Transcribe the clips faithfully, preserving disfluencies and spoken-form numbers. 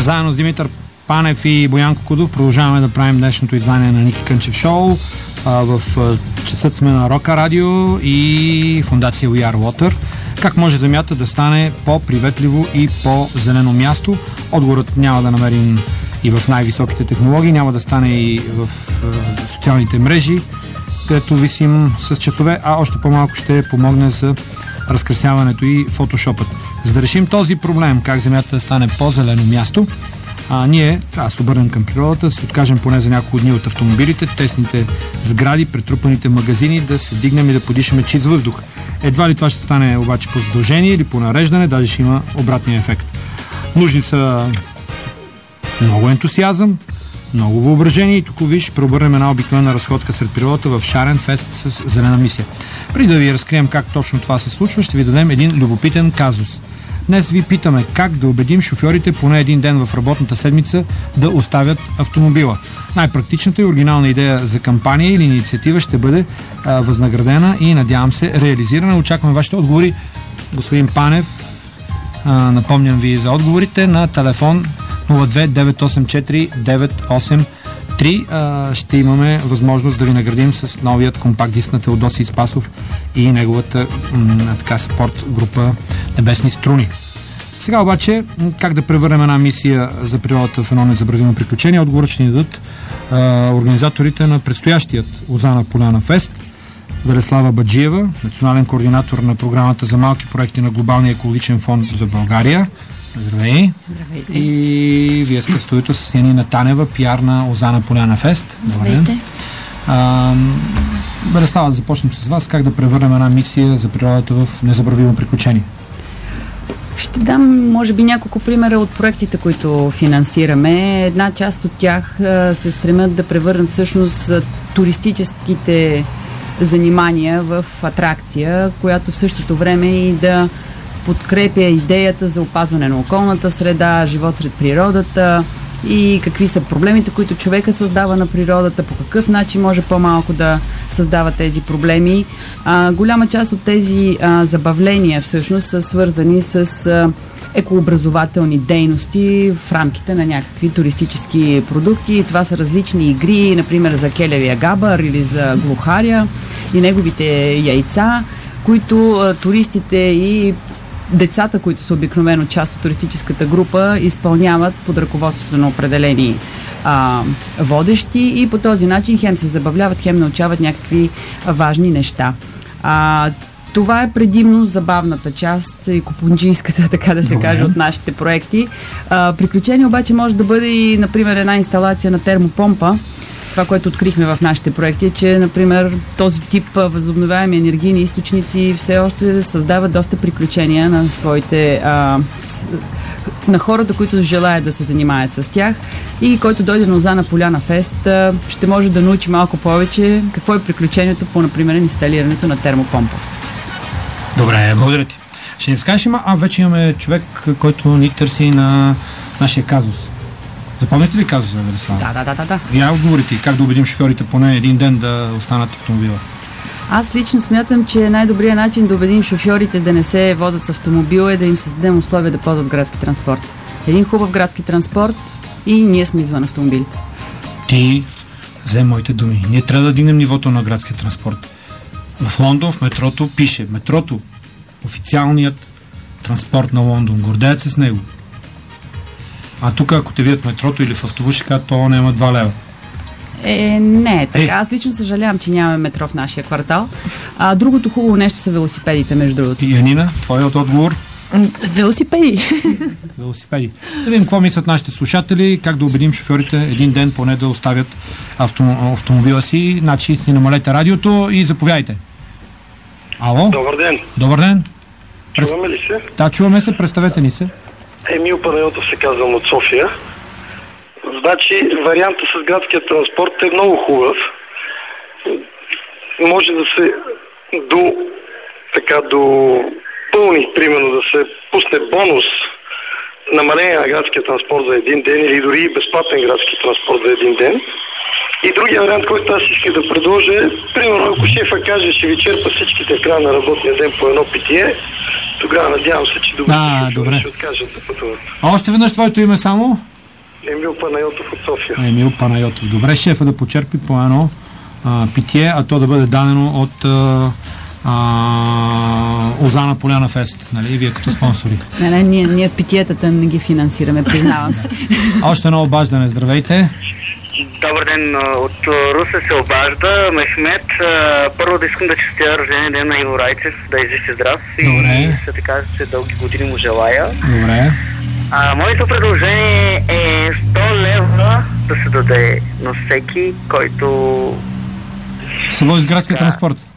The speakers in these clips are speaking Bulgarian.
Заедно с Димитър Панев и Боян Кокудов продължаваме да правим днешното издание на Ники Кънчев Шоу. В часът сме на Рока Радио и фондация We Are Water. Как може земята да стане по-приветливо и по-зелено място? Отговорът няма да намерим и в най-високите технологии, няма да стане и в социалните мрежи, където висим с часове, а още по-малко ще помогне за разкрасяването и фотошопът. За да решим този проблем, как земята да стане по-зелено място, а, ние трябва да се обърнем към природата, да се откажем поне за няколко дни от автомобилите, тесните сгради, претрупаните магазини, да се дигнем и да подишаме чист въздух. Едва ли това ще стане обаче по задължение или по нареждане, даже ще има обратния ефект. Нужни са много ентусиазъм, много въображение и тук виж, преобърнем една обикновена разходка сред природата в шарен фест с зелена мисия. Преди да ви разкрием как точно това се случва, ще ви дадем един любопитен казус. Днес ви питаме как да убедим шофьорите поне един ден в работната седмица да оставят автомобила. Най-практичната и оригинална идея за кампания или инициатива ще бъде а, възнаградена и, надявам се, реализирана. Очакваме вашите отговори. Господин Панев, а, напомням ви за отговорите на телефон нула две девет осем четири девет осем три. Ще имаме възможност да ви наградим с новият компакт диск на Теодосий Спасов и неговата м, така спорт група Небесни струни. Сега обаче, как да превърнем една мисия за природата в едно незабравимо приключение? Отговорът ще ни дадат а, организаторите на предстоящият Озана Поляна Фест. Велеслава Баджиева, национален координатор на програмата за малки проекти на Глобалния екологичен фонд за България. Здравей! Здравейте! И вие сте в студиото с Янина Танева, пиар на Озана Поляна Фест. Здравейте! Велеслава, да започнем с вас. Как да превърнем една мисия за природата в незабравимо приключение? Ще дам, може би, няколко примера от проектите, които финансираме. Една част от тях а, се стремят да превърнат всъщност туристическите занимания в атракция, която в същото време и да подкрепя идеята за опазване на околната среда, живот сред природата и какви са проблемите, които човека създава на природата, по какъв начин може по-малко да създава тези проблеми. А, голяма част от тези а, забавления всъщност са свързани с а, екообразователни дейности в рамките на някакви туристически продукти. Това са различни игри, например за келевия габър или за глухаря и неговите яйца, които а, туристите и децата, които са обикновено част от туристическата група, изпълняват под ръководството на определени а, водещи и по този начин хем се забавляват, хем научават някакви а, важни неща. А, това е предимно забавната част и купунджийската, така да се Добре. каже, от нашите проекти. А, приключение обаче може да бъде и, например, една инсталация на термопомпа. Това, което открихме в нашите проекти е, че, например, този тип възобновяеми енергийни източници все още създават доста приключения на своите а, на хората, които желаят да се занимаят с тях и който дойде на Озана Поляна Фест, а, ще може да научи малко повече какво е приключението по, например, инсталирането на термопомпа. Добре, благодаря ти. Ще ни скажеш, а вече имаме човек, който ни търси на нашия казус. Запомняте ли казуса, Велеслава? Да, да, да, да. Я отговорите, как да убедим шофьорите поне един ден да останат в автомобила? Аз лично смятам, че най-добрият начин да убедим шофьорите да не се водят с автомобила е да им създадем условия да ползват градски транспорт. Един хубав градски транспорт и ние сме извън автомобилите. Ти взем моите думи. Ние трябва да дигнем нивото на градския транспорт. В Лондон, в метрото пише метрото. Официалният транспорт на Лондон. Гордеят се с него. А тук, ако те видят в метрото или в автобус, ще кажат, то няма два лева. Е, не, така. Е. Аз лично съжалявам, че нямаме метро в нашия квартал. А другото хубаво нещо са велосипедите, между другото. И Янина, твоят отговор? Велосипеди. Велосипеди. Да видим какво мислят нашите слушатели, как да убедим шофьорите един ден поне да оставят авто, автомобила си. Значи си намалете радиото и заповядайте. Ало? Добър ден. Добър ден. Чуваме ли се? Да, чуваме се, представете ни се. Емил Панайотов се казвам от София. Значи, варианта с градския транспорт е много хубав. Може да се до така до пълни, примерно да се пусне бонус намаление на градския транспорт за един ден или дори безплатен градски транспорт за един ден. И другия вариант, който аз исках да предложа е, примерно, ако шефа каже, ще ви черпа всичките в края на работния ден по едно питие, тогава надявам се, че добре, а, ще, добре. ще откажат да пътуват. А още веднъж твоето име само? Емил Панайотов от София. Емил Панайотов. Добре, шефа да почерпи по едно а, питие, а то да бъде дадено от а, а, Озана Поляна Фест, нали? Вие като спонсори. Не, не, ние, ние питиетата не ги финансираме, признавам се. Още едно обаждане. Здравейте. Добър ден, от Русе се обажда Мехмет. Първо да искам да честя рождения ден на Иво Райчев, да изжив здрав. Добре. И ще те кажа, че дълги години му желая. Добре. А, моето предложение е сто лева да се даде на всеки, който... Се вози с градския транспорт.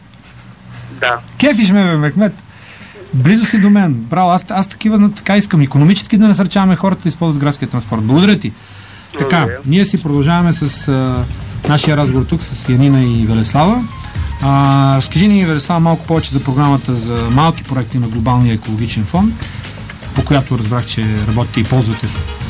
Да. Кефиш ме, бе, Мехмет. Близо си до мен. Браво, аз, аз такива така искам. Икономически да насърчаваме хората да използват градския транспорт. Благодаря ти. Така, ние си продължаваме с а, нашия разговор тук с Янина и Велеслава. А, разкажи ни, Велеслава, малко повече за програмата за малки проекти на Глобалния екологичен фонд, по която разбрах, че работите и ползвате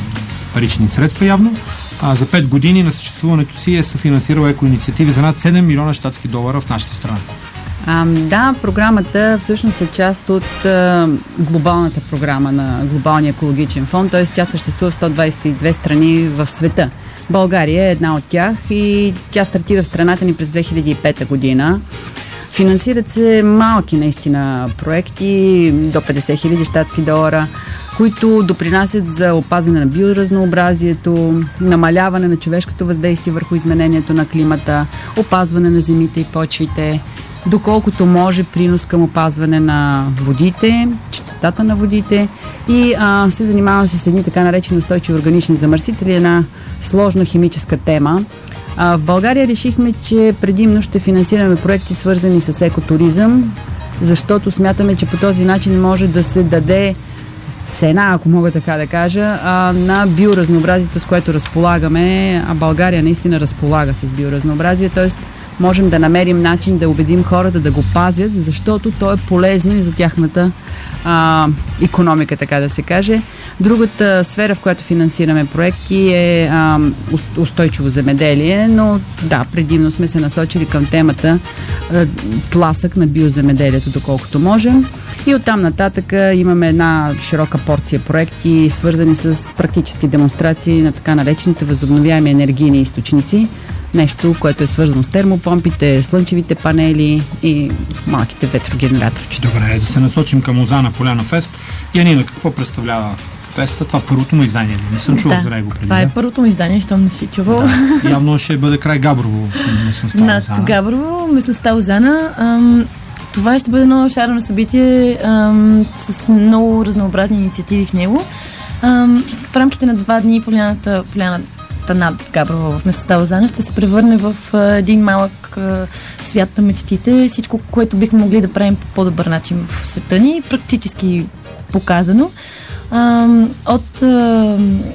парични средства явно. А, за пет години на съществуването си е съфинансирала екоинициативи за над седем милиона щатски долара в нашата страна. А, да, програмата всъщност е част от а, глобалната програма на Глобалния екологичен фонд, т.е. тя съществува в сто двадесет и две страни в света. България е една от тях и тя стартира в страната ни през две хиляди и пета година. Финансират се малки наистина проекти, до петдесет хиляди щатски долара, които допринасят за опазване на биоразнообразието, намаляване на човешкото въздействие върху изменението на климата, опазване на земите и почвите, доколкото може принос към опазване на водите, чистотата на водите и а, се занимава с едни така наречени устойчиви органични замърсители, една сложна химическа тема. А, в България решихме, че предимно ще финансираме проекти свързани с екотуризъм, защото смятаме, че по този начин може да се даде цена, ако мога така да кажа, а, на биоразнообразието, с което разполагаме, а България наистина разполага с биоразнообразие, т.е. можем да намерим начин да убедим хората да го пазят, защото то е полезно и за тяхната а, икономика, така да се каже. Другата сфера, в която финансираме проекти е а, устойчиво земеделие, но да, предимно сме се насочили към темата а, тласък на биоземеделието, доколкото можем. И оттам нататък имаме една широка порция проекти, свързани с практически демонстрации на така наречените възобновяеми енергийни източници. Нещо, което е свързано с термопомпите, слънчевите панели и малките ветрогенераторчета. Добре, да се насочим към Озана Поляна Фест. Янина, какво представлява феста? Това първото му издание. Не съм чувал да, за него преди. Това е първото му издание, щом не си чувал. Да. Явно ще бъде край Габрово, местността Над Озана. Габрово, местността Озана. Ам, това ще бъде много шарено събитие ам, с много разнообразни инициативи в него. Ам, в рамките на два дни поляната, поляната над Габрово в местността Озана ще се превърне в а, един малък а, свят на мечтите. Всичко, което бихме могли да правим по по-добър начин в света ни, практически показано. А, от а,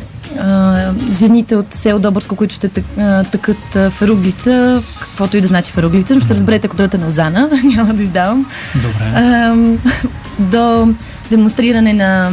а, жените от село Добърско, които ще тък, а, тъкат а, феруглица, каквото и да значи феруглица, но ще разберете, ако дойдете на Озана, няма да издавам. Добре. А, до демонстриране на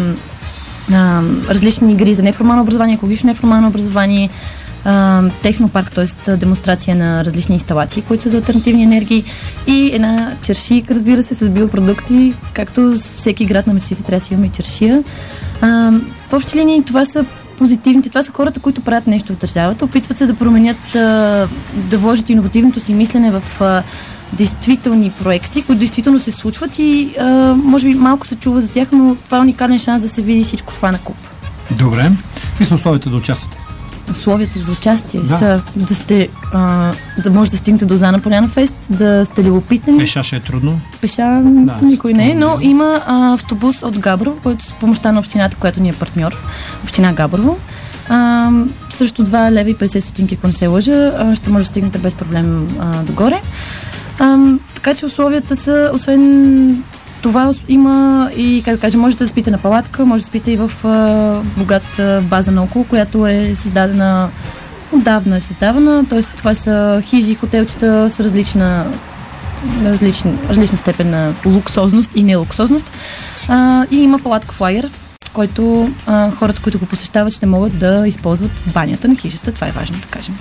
Uh, различни игри за неформално образование, екологично неформално образование, uh, технопарк, т.е. демонстрация на различни инсталации, които са за алтернативни енергии и една чершийка, разбира се, с биопродукти, както всеки град на мечтите трябва да си имаме и чершия. Uh, в общи линии това са позитивните, това са хората, които правят нещо в държавата, опитват се да променят, uh, да вложат иновативното си мислене в uh, действителни проекти, които действително се случват и а, може би малко се чува за тях, но това е уникален шанс да се види всичко това на куп. Добре. Какви са условията да участвате? Условията за участие да. са да сте, а, да може да стигнете до Озана Поляна Фест, да сте любопитни. Пеша ще е трудно? Пеша да, никой не е, но има а, автобус от Габрово, който с помощта на общината, която ни е партньор, община Габрово. А, също два лева и петдесет стотинки, ако не се лъжа, а, ще може да стигнете без проблем а, догоре. А, така че условията са, освен това има и, как да кажа, можете да спите на палатка, може да спите и в а, богатата база наоколо, която е създадена, отдавна е създавана, т.е. това са хижи, хотелчета с различна, различна, различна степен на луксозност и нелуксозност. А, и има палатка флайер, в който а, хората, които го посещават, ще могат да използват банята на хижата. Това е важно да кажем.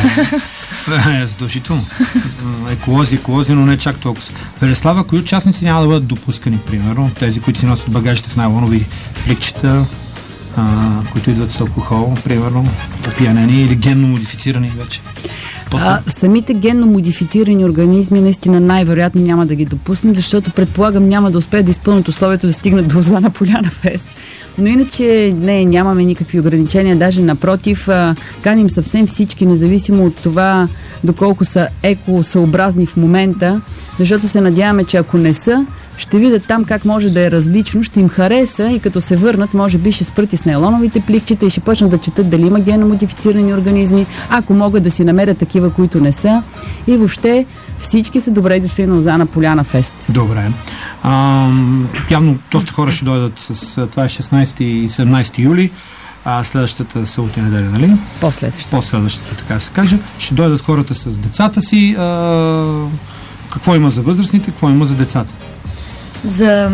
Добре. Е, задължително. Еколози, еколози, но не чак толкова. Велеслава, кои участници няма да бъдат допускани, примерно? Тези, които си носят багажите в найлонови пликчета, а, които идват с алкохол, примерно, опиянени или генно модифицирани вече? А, самите генно модифицирани организми наистина най-вероятно няма да ги допуснем, защото предполагам няма да успеят да изпълнят условието да стигнат до Озана Поляна Фест. Но иначе не, нямаме никакви ограничения, даже напротив, а, каним съвсем всички, независимо от това доколко са екосъобразни в момента, защото се надяваме, че ако не са, ще видят там как може да е различно, ще им хареса и като се върнат, може би ще спрат и с нейлоновите пликчета и ще почнат да четат дали има генно модифицирани организми, ако могат да си намерят такива, които не са. И въобще всички са добре дошли на Озана Поляна Фест. Добре. А, явно доста хора ще дойдат с това е шестнайсети и седемнайсети юли, а следващата събота и неделя, нали? Последващата. Последващата, така се каже. Ще дойдат хората с децата си. А, какво има за възрастните, какво има за децата? За...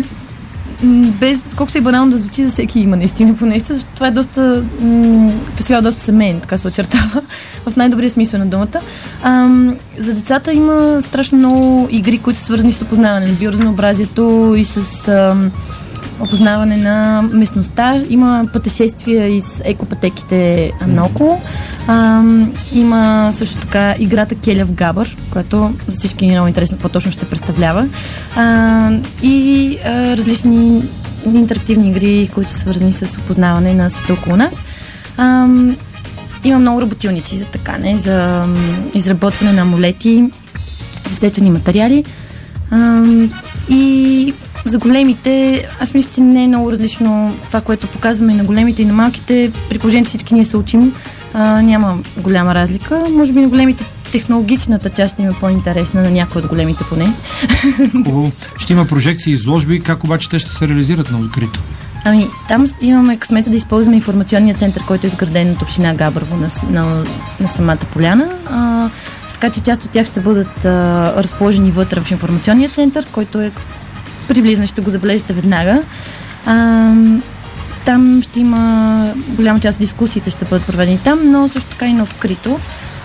Без, колкото и банално да звучи, за всеки има наистина по нещо, защото това е доста... М- фестивал е доста семейен, така се очертава, в най-добрия смисъл на думата. Ам, за децата има страшно много игри, които са свързани с опознаване на биоразнообразието и с ам, опознаване на местността. Има пътешествия из екопътеките наоколо. Ам, има също така играта Келев Габър, която за всички е много интересно какво точно ще представлява. А, и а, различни интерактивни игри, които са свързани с опознаване на света около нас. Ам, има много работилници за такане, за м, изработване на амулети, за естествени материали. Ам, и за големите, аз мисля, че не е много различно това, което показваме и на големите и на малките. При положение, че всички ние се учим, а, няма голяма разлика. Може би на големите технологичната част ще има по-интересна, на някои от големите поне. Хубаво. Ще има прожекции и изложби, как обаче те ще се реализират на открито? Ами, там имаме късмета да използваме информационния център, който е изграден от община Габрово на, на, на самата поляна. А, така че част от тях ще бъдат а, разположени вътре в информационния център, който е приблизно, ще го забележите веднага. А, там ще има голяма част от дискусиите ще бъдат проведени там, но също така и на открито.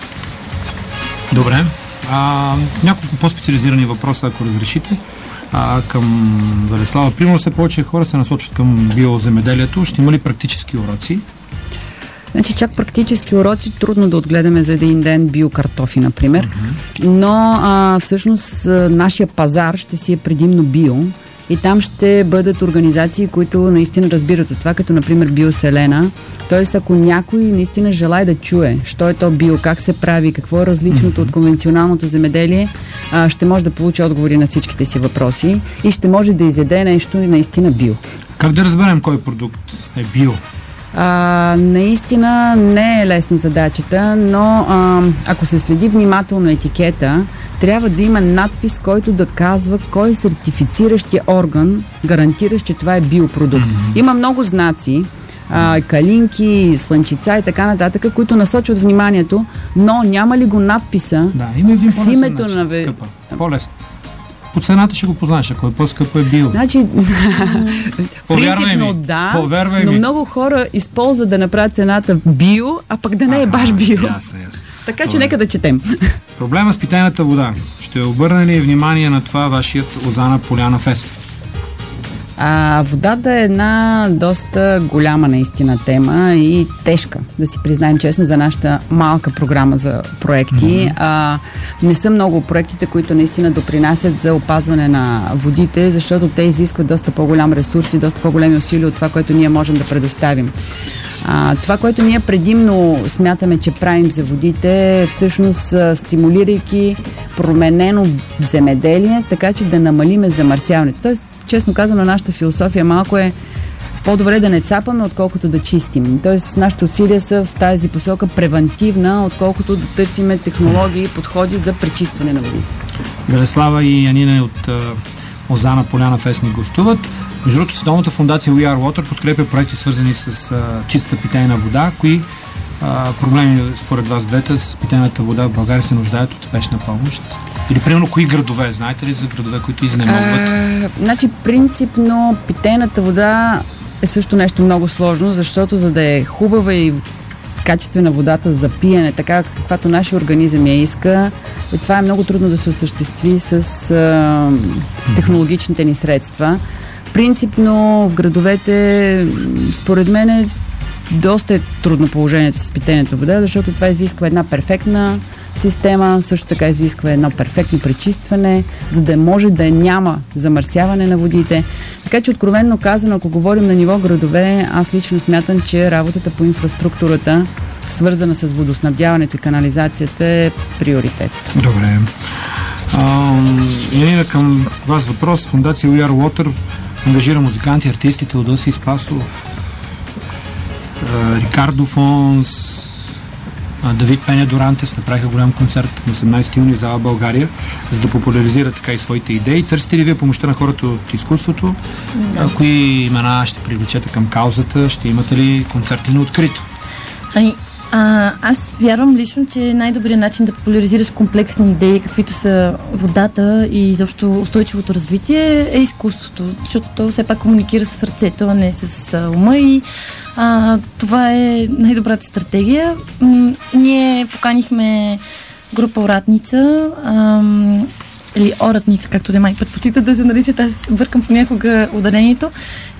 Добре. А, няколко по-специализирани въпроса, ако разрешите, а, към Велеслава. Примерно все повече хора се насочат към биоземеделието. Ще има ли практически уроци? Значи чак практически уроци трудно да отгледаме за един ден биокартофи, например. Mm-hmm. Но а, всъщност нашия пазар ще си е предимно био и там ще бъдат организации, които наистина разбират от това, като например Биоселена. Тоест, ако някой наистина желае да чуе, що е то био, как се прави, какво е различното mm-hmm. от конвенционалното земеделие, а, ще може да получи отговори на всичките си въпроси и ще може да изяде нещо наистина био. Как да разберем кой продукт е био? А, наистина не е лесна задачата, но а, ако се следи внимателно етикета, трябва да има надпис, който да казва кой е сертифициращия орган, гарантиращ, че това е биопродукт. Mm-hmm. Има много знаци, а, калинки, слънчица и така нататък, които насочват вниманието, но няма ли го надписа да, има един с името на... Ве... По-лесно. По цената ще го познаеш, ако е по-скъпо е био. Значи, принципно ми, да, повярвай но ми. Много хора използват да направят цената био, а пък да не е баш био. Ясно, ясно. Така че нека да четем. Проблема с питейната вода. Ще обърне ли внимание на това вашият Озана Поляна Фест? А, водата е една доста голяма наистина тема и тежка, да си признаем честно, за нашата малка програма за проекти. Mm-hmm. А, не са много проектите, които наистина допринасят за опазване на водите, защото те изискват доста по-голям ресурс и доста по-големи усилия от това, което ние можем да предоставим. А, това, което ние предимно смятаме, че правим за водите, е всъщност стимулирайки променено земеделие, така че да намалиме замърсяването. Тоест, честно казано, нашата философия малко е по-добре да не цапаме, отколкото да чистим. Тоест, нашите усилия са в тази посока превентивна, отколкото да търсиме технологии и подходи за пречистване на водите. Велеслава и Янина от uh, Озана Поляна Фест ни гостуват. Между другото, Световната фондация We Are Water подкрепя проекти, свързани с uh, чиста питейна вода. Кои uh, проблеми според вас двете с питейната вода в България се нуждаят от спешна помощ? Или, примерно, кои градове? Знаете ли за градове, които изнемогват? А, значи, принципно, питейната вода е също нещо много сложно, защото за да е хубава и качествена водата за пиене, така каквато нашия организъм я иска, това е много трудно да се осъществи с а, технологичните ни средства. Принципно в градовете, според мен, е доста е трудно положението с питейната вода, защото това изисква една перфектна система, също така изисква едно перфектно пречистване, за да може да няма замърсяване на водите. Така че, откровенно казано, ако говорим на ниво градове, аз лично смятам, че работата по инфраструктурата, свързана с водоснабдяването и канализацията, е приоритет. Добре. Янина, към вас въпрос. Фондация We Are Water ангажира музиканти, артисти, Теодоси Спасов, Рикардо Фонс, Давид Пеня Дорантес направиха голям концерт на осемнайсети юни в зала България, за да популяризира така и своите идеи. Търсите ли вие помощта на хората от изкуството? Да. Кои имена ще привлечете към каузата? Ще имате ли концерти на открито? Ами, а, аз вярвам лично, че най-добрият начин да популяризираш комплексни идеи, каквито са водата и изобщо устойчивото развитие, е изкуството, защото то все пак комуникира с сърцето, а не с а, ума и а, това е най-добрата стратегия. М- ние поканихме група Оратница, ам, или Оратница, както да май предпочитат да се наричат, аз бъркам понякога ударението,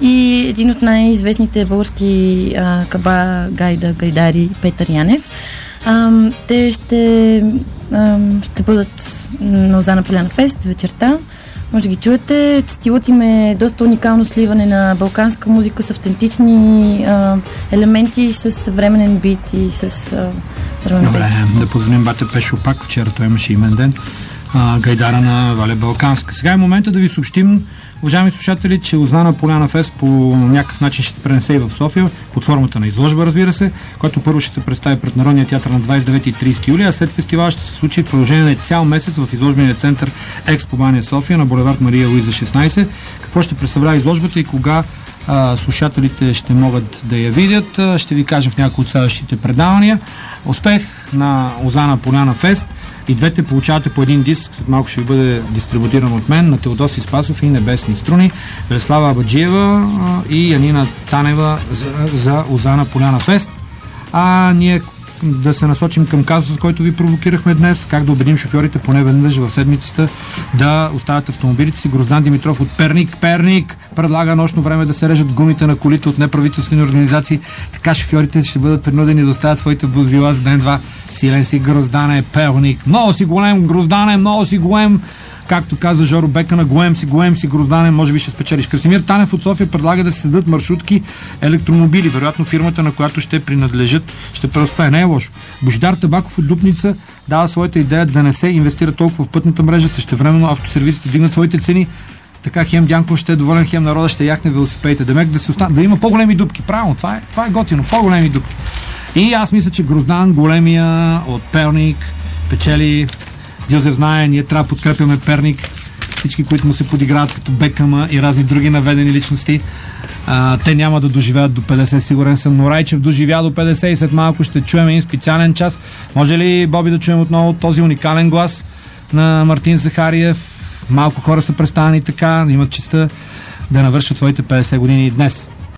и един от най-известните български а, каба гайда, гайдари, Петър Янев. А, те ще, а, ще бъдат на Лозана Поляна Фест вечерта. Може да ги чуете. Стилът им е доста уникално сливане на балканска музика с автентични а, елементи, с съвременен бит и с а, Добре, да поздравим бате Пешо пак. Вчера той имаше имен ден. А, гайдара на Валя Балканска. Сега е момента да ви съобщим, уважаеми слушатели, че Лозана Поляна Фест по някакъв начин ще се пренесе и в София, под формата на изложба, разбира се, която първо ще се представи пред Народния театър на двайсет и девети и трийсети юли, а след фестивала ще се случи в продължение на цял месец в изложбения център Експо Бания София на булевард Мария Луиза шестнайсет. Какво ще представлява изложбата и кога а, слушателите ще могат да я видят, а, ще ви кажем в някои от следващите предавания. Успех на Лозана Поляна Фест! И двете получавате по един диск, след малко ще ви бъде дистрибутиран от мен, на Теодоси Спасов и Небесни струни, Велислава Абаджиева и Янина Танева за, за Лозана Поляна Фест. А ние да се насочим към казуса, който ви провокирахме днес, как да убедим шофьорите поне веднъж в седмицата да оставят автомобилите си. Гроздан Димитров от Перник, Перник предлага нощно време да се режат гумите на колите от неправителствени организации, така шофьорите ще бъдат принудени да оставят своите возила за ден-два. Силен си, Гроздане, Перник. Много си голем, Гроздане, много си голем. Както каза Жоро Бекана, голем си, голем си, Гроздане, може би ще спечелиш. Красимир Танев от София предлага да се създадат маршрутки електромобили. Вероятно фирмата, на която ще принадлежат, ще преуспее. Не е лошо. Божидар Табаков от Дупница дава своята идея да не се инвестира толкова в пътната мрежа, същевременно автосервисите дигнат своите цени. Така хем Дянков ще е доволен, хем народа ще яхне велосипедите. Демек да, се остан... да има по-големи дупки. Правилно, това е, това е готино. По-големи дупки. И аз мисля, че Гроздан, големия от Перник, печели. Йозеф знае, ние трябва да подкрепяме Перник. Всички, които му се подиграват като Бекъма и разни други наведени личности. А, те няма да доживеят до петдесет, сигурен съм, но Райчев доживя до петдесет и след малко ще чуем един специален час. Може ли, Боби, да чуем отново този уникален глас на Мартин Захариев? Малко хора са представени така, имат честа да навършат своите петдесет години и днес.